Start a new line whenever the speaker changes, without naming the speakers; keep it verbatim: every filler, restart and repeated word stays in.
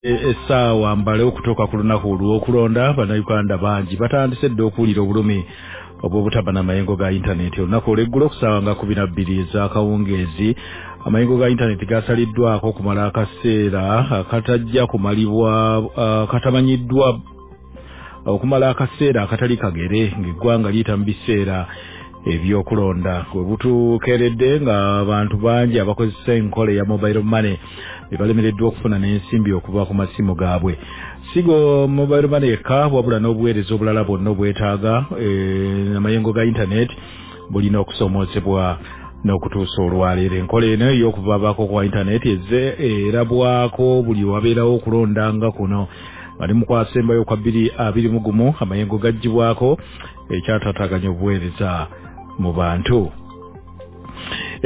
essaawa mbale okutuuka ku lunaku olw'okulonda bannayuganda bangi batandise dda okuwulira obulumi obw'obutaba n'amayengo ga intaneti. Olunaku olw'eggulo ku ssaawa nga kumi na bbiri ez'akawungeezi amayengo ga intaneti gasaliddwako okumala akaseera akatajja kumalibwa uh, katamanyiddwa okumala akaseera akatali kagere ng'eggwanga liyita mu biseera ebyokulonda. Gwe butuukeredde nga abantu bangi abakozesa enkola ya mobile money balemereddwa okufuna n'ensimbi okuva ku masimu gaabwe. Sigo mobile money eka wabula n'obuweereza obulala bwonna obwetaaga e, amayengo ga intaneti bulina okusomoozebwa n'okutuusa olwaleero. Enkola eno ey'okuvaavaako kwa intaneti ezze erabwako buli wabeerawo okulonda nga kuno. Bali mu kwasembayo kwa bbiri abiri mu gumu amayengo gaggyibwako ekyatataganya obuweereza mu bantu.